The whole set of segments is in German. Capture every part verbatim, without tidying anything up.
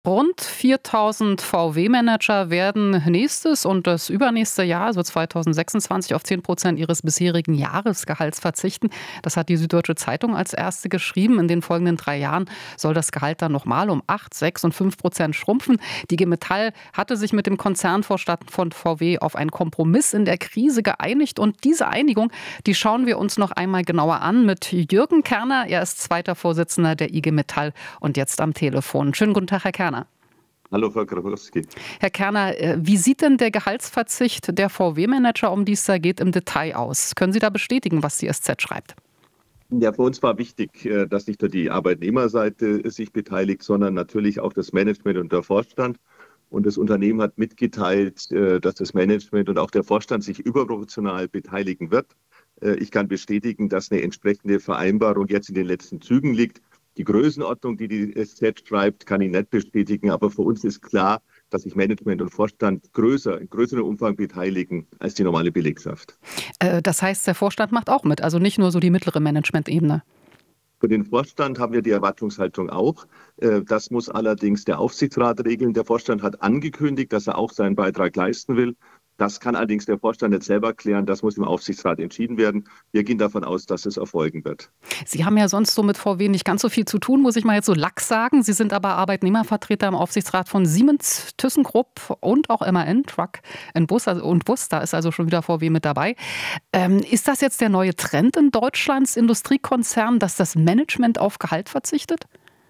Rund viertausend V W-Manager werden nächstes und das übernächste Jahr, also zweitausendsechsundzwanzig, auf zehn Prozent ihres bisherigen Jahresgehalts verzichten. Das hat die Süddeutsche Zeitung als erste geschrieben. In den folgenden drei Jahren soll das Gehalt dann nochmal um acht, sechs und fünf Prozent schrumpfen. Die I G Metall hatte sich mit dem Konzernvorstand von V W auf einen Kompromiss in der Krise geeinigt. Und diese Einigung, die schauen wir uns noch einmal genauer an mit Jürgen Kerner. Er ist zweiter Vorsitzender der I G Metall und jetzt am Telefon. Schönen guten Tag, Herr Kerner. Hallo, Frau Grabowski. Herr Kerner, wie sieht denn der Gehaltsverzicht der V W-Manager, um die es da geht, im Detail aus? Können Sie da bestätigen, was die S Z schreibt? Ja, für uns war wichtig, dass nicht nur die Arbeitnehmerseite sich beteiligt, sondern natürlich auch das Management und der Vorstand. Und das Unternehmen hat mitgeteilt, dass das Management und auch der Vorstand sich überproportional beteiligen wird. Ich kann bestätigen, dass eine entsprechende Vereinbarung jetzt in den letzten Zügen liegt. Die Größenordnung, die die S Z schreibt, kann ich nicht bestätigen, aber für uns ist klar, dass sich Management und Vorstand größer, in größerem Umfang beteiligen als die normale Belegschaft. Äh, das heißt, der Vorstand macht auch mit, also nicht nur so die mittlere Managementebene. Für den Vorstand haben wir die Erwartungshaltung auch. Das muss allerdings der Aufsichtsrat regeln. Der Vorstand hat angekündigt, dass er auch seinen Beitrag leisten will. Das kann allerdings der Vorstand nicht selber klären. Das muss im Aufsichtsrat entschieden werden. Wir gehen davon aus, dass es erfolgen wird. Sie haben ja sonst so mit V W nicht ganz so viel zu tun, muss ich mal jetzt so lax sagen. Sie sind aber Arbeitnehmervertreter im Aufsichtsrat von Siemens, ThyssenKrupp und auch M A N, Truck und Bus. Und Bus, da ist also schon wieder V W mit dabei. Ähm, ist das jetzt der neue Trend in Deutschlands Industriekonzernen, dass das Management auf Gehalt verzichtet?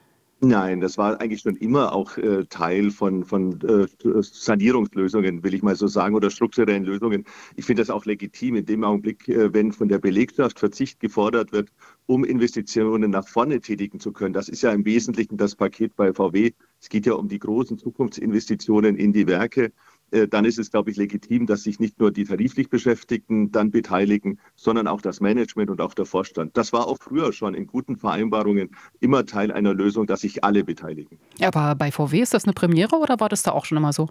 Nein, das war eigentlich schon immer auch äh, Teil von, von äh, Sanierungslösungen, will ich mal so sagen, oder strukturellen Lösungen. Ich finde das auch legitim in dem Augenblick, äh, wenn von der Belegschaft Verzicht gefordert wird, um Investitionen nach vorne tätigen zu können. Das ist ja im Wesentlichen das Paket bei V W. Es geht ja um die großen Zukunftsinvestitionen in die Werke. Dann ist es, glaube ich, legitim, dass sich nicht nur die tariflich Beschäftigten dann beteiligen, sondern auch das Management und auch der Vorstand. Das war auch früher schon in guten Vereinbarungen immer Teil einer Lösung, dass sich alle beteiligen. Aber bei V W ist das eine Premiere oder war das da auch schon immer so?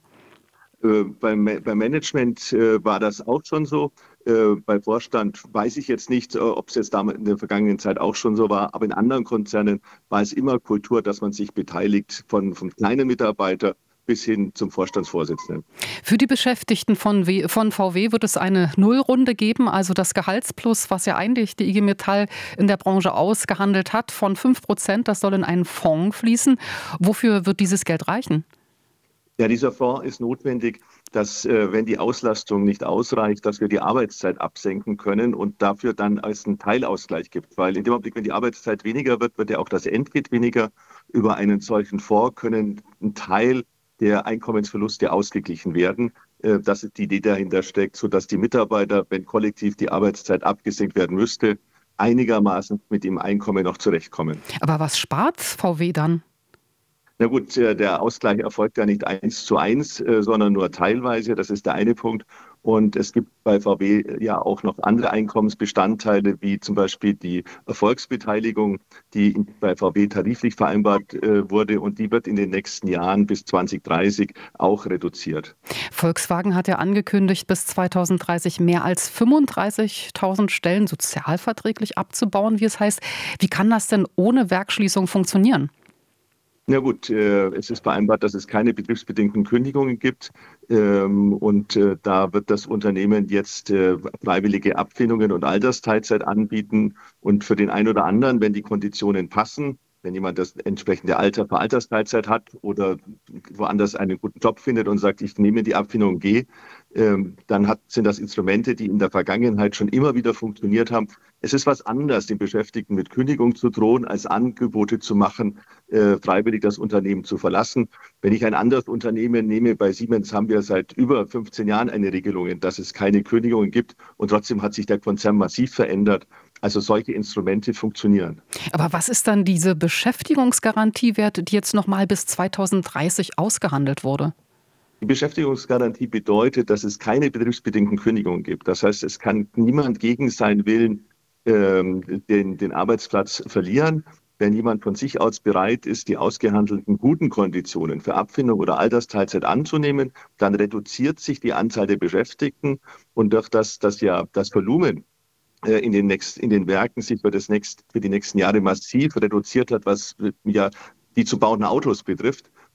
Äh, beim, beim Management äh, war das auch schon so. Äh, bei Vorstand weiß ich jetzt nicht, äh, ob es jetzt damals in der vergangenen Zeit auch schon so war. Aber in anderen Konzernen war es immer Kultur, dass man sich beteiligt, von, von kleinen Mitarbeitern bis hin zum Vorstandsvorsitzenden. Für die Beschäftigten von, w, von V W wird es eine Nullrunde geben, also das Gehaltsplus, was ja eigentlich die I G Metall in der Branche ausgehandelt hat, von fünf Prozent, das soll in einen Fonds fließen. Wofür wird dieses Geld reichen? Ja, dieser Fonds ist notwendig, dass, äh, wenn die Auslastung nicht ausreicht, dass wir die Arbeitszeit absenken können und dafür dann als einen Teilausgleich gibt. Weil in dem Augenblick, wenn die Arbeitszeit weniger wird, wird ja auch das Entgelt weniger. Über einen solchen Fonds können ein Teil der Einkommensverluste ausgeglichen werden. Das ist die Idee dahinter steckt, sodass die Mitarbeiter, wenn kollektiv die Arbeitszeit abgesenkt werden müsste, einigermaßen mit dem Einkommen noch zurechtkommen. Aber was spart V W dann? Na gut, der Ausgleich erfolgt ja nicht eins zu eins, sondern nur teilweise. Das ist der eine Punkt. Und es gibt bei V W ja auch noch andere Einkommensbestandteile, wie zum Beispiel die Erfolgsbeteiligung, die bei V W tariflich vereinbart wurde. Und die wird in den nächsten Jahren bis zwanzig dreißig auch reduziert. Volkswagen hat ja angekündigt, bis zweitausenddreißig mehr als fünfunddreißigtausend Stellen sozialverträglich abzubauen, wie es heißt. Wie kann das denn ohne Werksschließung funktionieren? Na gut, äh, es ist vereinbart, dass es keine betriebsbedingten Kündigungen gibt. Ähm, und äh, da wird das Unternehmen jetzt äh, freiwillige Abfindungen und Altersteilzeit anbieten. Und für den einen oder anderen, wenn die Konditionen passen, wenn jemand das entsprechende Alter für Altersteilzeit hat oder woanders einen guten Job findet und sagt, ich nehme die Abfindung und gehe, ähm, dann hat, sind das Instrumente, die in der Vergangenheit schon immer wieder funktioniert haben. Es ist was anderes, den Beschäftigten mit Kündigung zu drohen, als Angebote zu machen, äh, freiwillig das Unternehmen zu verlassen. Wenn ich ein anderes Unternehmen nehme, bei Siemens haben wir seit über fünfzehn Jahren eine Regelung, dass es keine Kündigungen gibt und trotzdem hat sich der Konzern massiv verändert. Also solche Instrumente funktionieren. Aber was ist dann diese Beschäftigungsgarantie wert, die jetzt nochmal bis zweitausenddreißig ausgehandelt wurde? Die Beschäftigungsgarantie bedeutet, dass es keine betriebsbedingten Kündigungen gibt. Das heißt, es kann niemand gegen seinen Willen ähm, den, den Arbeitsplatz verlieren. Wenn jemand von sich aus bereit ist, die ausgehandelten guten Konditionen für Abfindung oder Altersteilzeit anzunehmen, dann reduziert sich die Anzahl der Beschäftigten und durch das, dass ja das Volumen in den, nächst, in den Werken sich für, das nächst, für die nächsten Jahre massiv reduziert hat, was ja die zu bauenden Autos betrifft,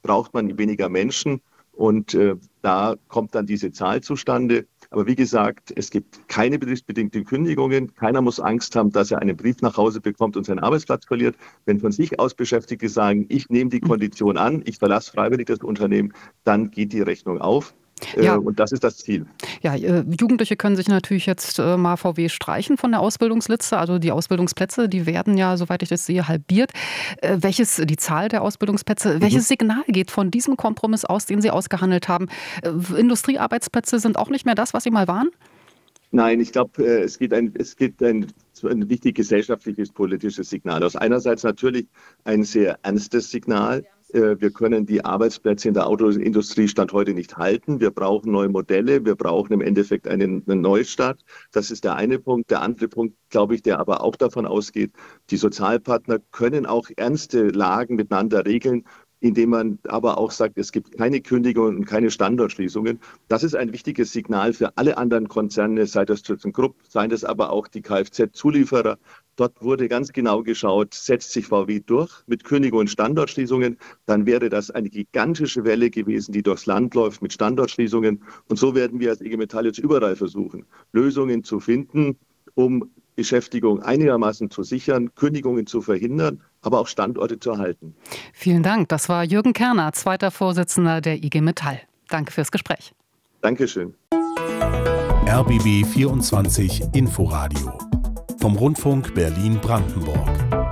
braucht man weniger Menschen und äh, da kommt dann diese Zahl zustande. Aber wie gesagt, es gibt keine betriebsbedingten Kündigungen. Keiner muss Angst haben, dass er einen Brief nach Hause bekommt und seinen Arbeitsplatz verliert. Wenn von sich aus Beschäftigte sagen, ich nehme die Kondition an, ich verlasse freiwillig das Unternehmen, dann geht die Rechnung auf. Ja. Und das ist das Ziel. Ja, Jugendliche können sich natürlich jetzt mal V W streichen von der Ausbildungsliste. Also die Ausbildungsplätze, die werden ja, soweit ich das sehe, halbiert. Welches, die Zahl der Ausbildungsplätze, welches mhm. Signal geht von diesem Kompromiss aus, den Sie ausgehandelt haben? Industriearbeitsplätze sind auch nicht mehr das, was sie mal waren? Nein, ich glaube, es geht ein, es geht ein, ein wichtig gesellschaftliches, politisches Signal aus. Einerseits natürlich ein sehr ernstes Signal. Wir können die Arbeitsplätze in der Autoindustrie Stand heute nicht halten. Wir brauchen neue Modelle. Wir brauchen im Endeffekt einen, einen Neustart. Das ist der eine Punkt. Der andere Punkt, glaube ich, der aber auch davon ausgeht, die Sozialpartner können auch ernste Lagen miteinander regeln, indem man aber auch sagt, es gibt keine Kündigungen und keine Standortschließungen. Das ist ein wichtiges Signal für alle anderen Konzerne, sei das ThyssenKrupp, seien das aber auch die Kfz-Zulieferer. Dort wurde ganz genau geschaut, setzt sich V W durch mit Kündigungen und Standortschließungen, dann wäre das eine gigantische Welle gewesen, die durchs Land läuft mit Standortschließungen. Und so werden wir als I G Metall jetzt überall versuchen, Lösungen zu finden, um Beschäftigung einigermaßen zu sichern, Kündigungen zu verhindern, aber auch Standorte zu erhalten. Vielen Dank. Das war Jürgen Kerner, zweiter Vorsitzender der I G Metall. Danke fürs Gespräch. Dankeschön. R B B vierundzwanzig Inforadio vom Rundfunk Berlin-Brandenburg.